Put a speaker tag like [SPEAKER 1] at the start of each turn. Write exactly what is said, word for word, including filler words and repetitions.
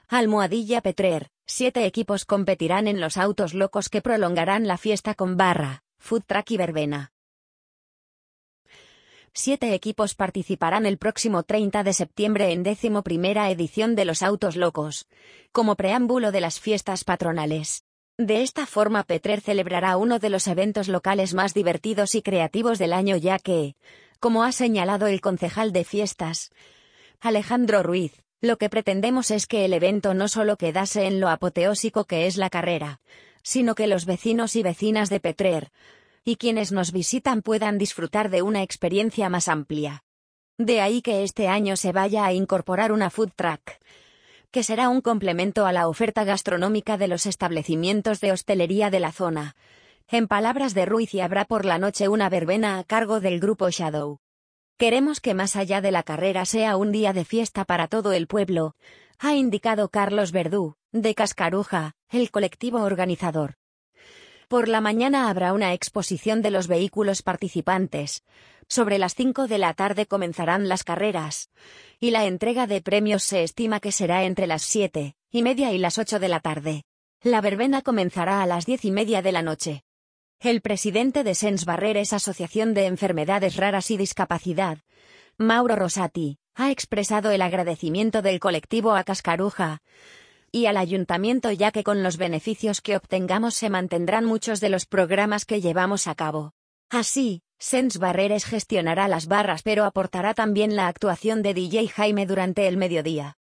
[SPEAKER 1] Almohadilla Petrer, siete equipos competirán en los autos locos que prolongarán la fiesta con barra, food truck y verbena. Siete equipos participarán el próximo treinta de septiembre en décimo primera edición de los Autos Locos, como preámbulo de las fiestas patronales. De esta forma Petrer celebrará uno de los eventos locales más divertidos y creativos del año, ya que, como ha señalado el concejal de fiestas, Alejandro Ruiz, lo que pretendemos es que el evento no solo quedase en lo apoteósico que es la carrera, sino que los vecinos y vecinas de Petrer, y quienes nos visitan puedan disfrutar de una experiencia más amplia. De ahí que este año se vaya a incorporar una food truck, que será un complemento a la oferta gastronómica de los establecimientos de hostelería de la zona. En palabras de Ruiz, y habrá por la noche una verbena a cargo del grupo Shadow. Queremos que más allá de la carrera sea un día de fiesta para todo el pueblo, ha indicado Carlos Verdú, de Cascaruja, el colectivo organizador. Por la mañana habrá una exposición de los vehículos participantes. Sobre las cinco de la tarde comenzarán las carreras, y la entrega de premios se estima que será entre las siete y media y las ocho de la tarde. La verbena comenzará a las diez y media de la noche. El presidente de Sens Barreres, Asociación de Enfermedades Raras y Discapacidad, Mauro Rosati, ha expresado el agradecimiento del colectivo a Cascaruja y al ayuntamiento, ya que con los beneficios que obtengamos se mantendrán muchos de los programas que llevamos a cabo. Así, Sens Barreres gestionará las barras, pero aportará también la actuación de D J Jaime durante el mediodía.